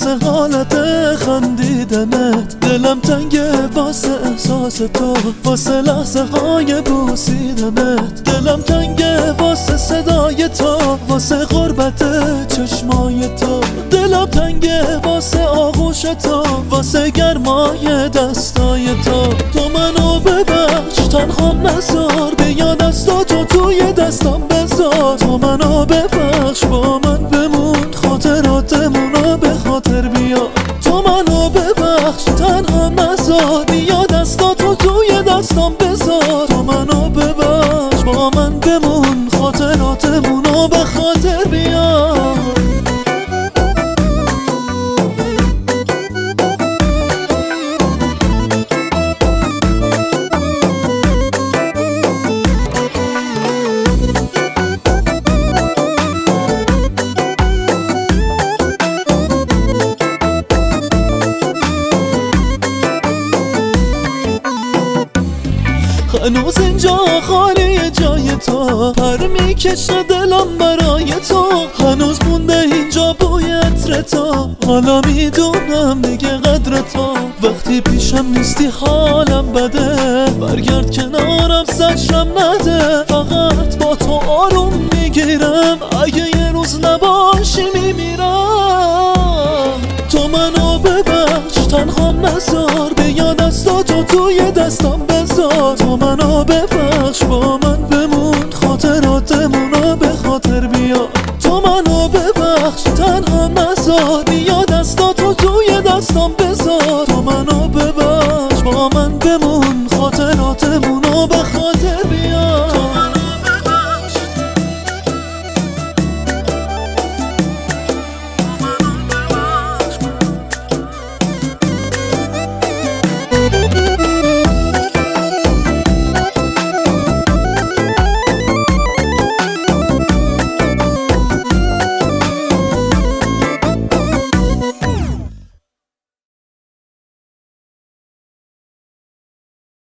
واسه حالت خندیدنت، دلم تنگه واسه احساس تو، واسه لحظه های بوسیدنت، دلم تنگه واسه صدای تو، واسه غربت چشمای تو، دلم تنگه واسه آغوش تو، واسه گرمای دستای تو. تو منو ببخش، تنهام نذار، بیا دستاتو توی دستم بذار. تو منو ببخش، با من بمون، خاطراتمونو به خاطر بیار. تو منو ببخش، تنهام نذار، بیا دستاتو توی دستم بذار. تو منو ببخش، با من بمون، خاطراتمونو به خاطر بیار. هنوز اینجا خالی جای تو، پر میکشه دلم برای تو. هنوز مونده اینجا بوی عطر تو، حالا میدونم دیگه قدر تو. وقتی پیشم نیستی حالم بده، برگرد کنارم زجرم نده. فقط با تو آروم میگیرم، اگه یه روز نباشی میمیرم. تو منو ببخش، تنهام نذار، بیا دستاتو توی دستم بذار. تو منو ببخش، با من بمون، خاطراتمونو به خاطر بیار. تو منو ببخش، تنها نذار، بیا دستاتو توی دستم بذار. تو منو ببخش.